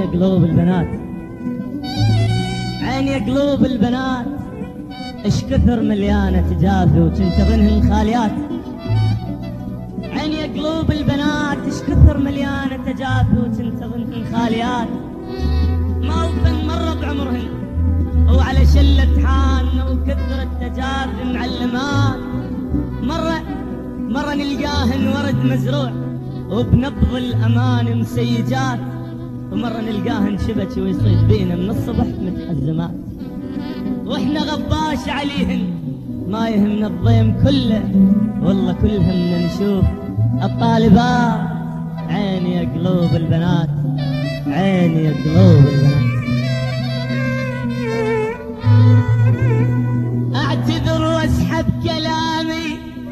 قلوب البنات، عين يا قلوب البنات، اش كثر مليانة تجافي وتنتظرهن خاليات. عين يا قلوب البنات، اش كثر مليانة تجافي وتنتظرهن خاليات. ما وفن مرة بعمرهن وعلى شلة حان وكثر التجافي معلمات. مرة نلقاهن ورد مزروع وبنبض الأمان مسيجات، ومرة نلقاهن شبكي ويصيد بينا من الصبح متحزمات. واحنا غباش عليهن ما يهمنا الضيم كله، والله كلهم نشوف الطالبات. عيني يا قلوب البنات، عيني يا قلوب البنات. اعتذر واسحب كلامي،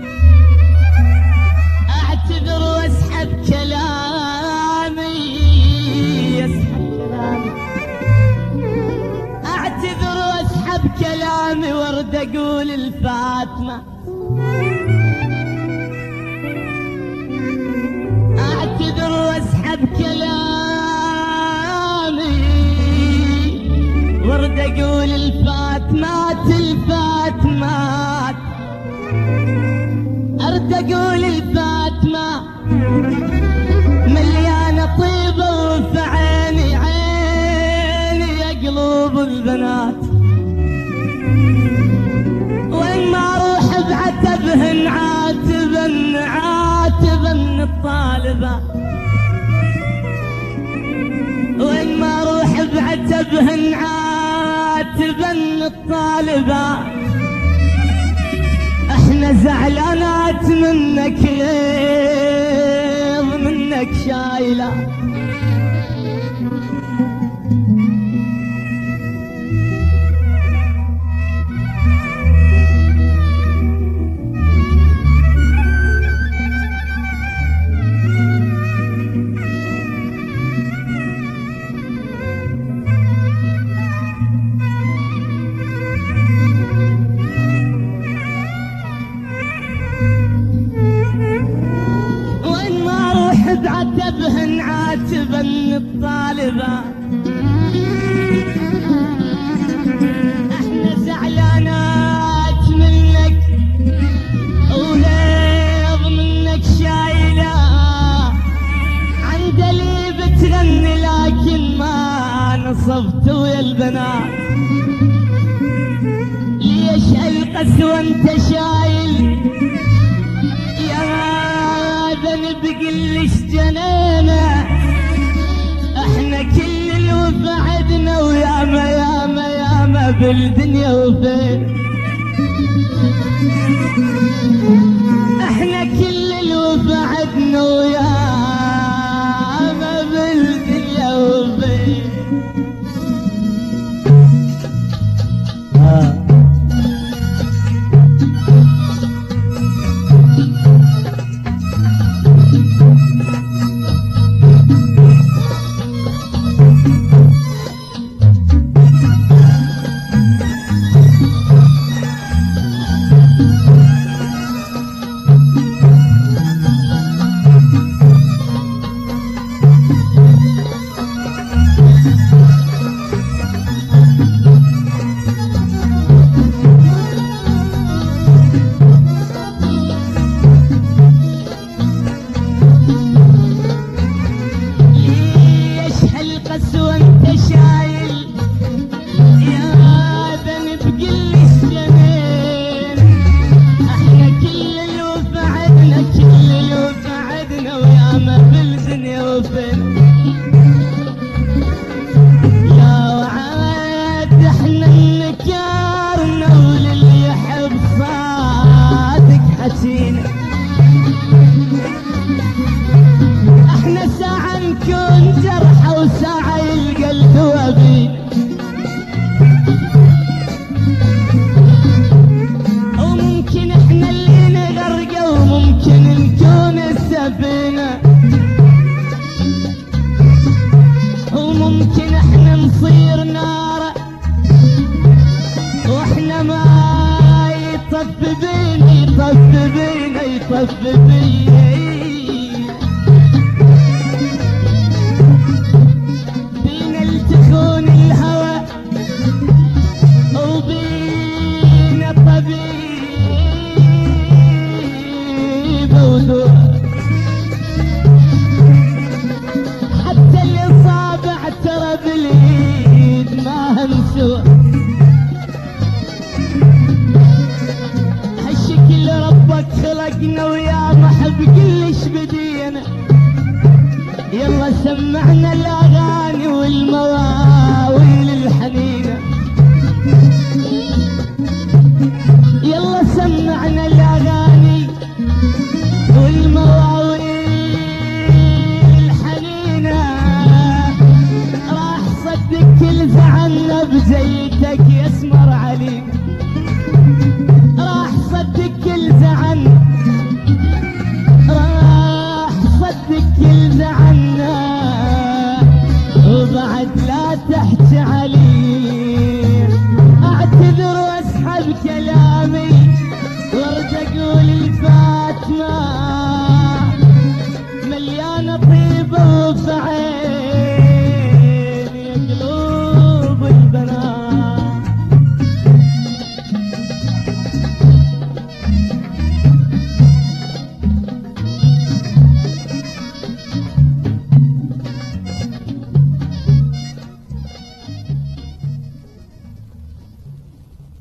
اعتذر واسحب كلامي، اسحب كلامي، اعتذر واسحب كلامي وارد اقول الفاتمة. اعتذر واسحب كلامي وارد اقول الفاتمات، الفاتمات، ارد اقول الفاتمة مليانة طيبة وفي عيني، عيني يا قلوب البنات. وين ما اروح بعتبهن عاتبا، عاتبا الطالبة. وين ما اروح بعتبهن عاتبا الطالبة. احنا زعلانات منك غيظ منك شايلة. بعتبهن عاتبا الطالبة. احنا زعلانات منك وغيظ منك شايلة. عندلي بتغني لكن ما نصبت ويا البنات. ليش القسوة انت شايل يا بقلش جنينا. احنا كل الوفا عدنا وياما ياما ياما بالدنيا وفين. احنا كل الوفا عدنا وياما بالدنيا وفين. احنا ساعة نكون جرحى وساعة القلب وبين. وممكن احنا اللي نغرقى وممكن نكون السفينة. وممكن احنا نصير نار واحنا ما يطف بينا، يطف بينا، يطف بينا. سوا. هالشكل ربك خلقنا ويا محب كلش بدينا. يلا سمعنا الاغاني والمواويل الحنينه. يلا سمعنا الاغاني والمواويل الحنينه. راح صدق كل زعلنا بزيتك يا اسمر علي. راح صدق كل زعل، راح صدق كل زعلنا، وبعد لا تحكي علي.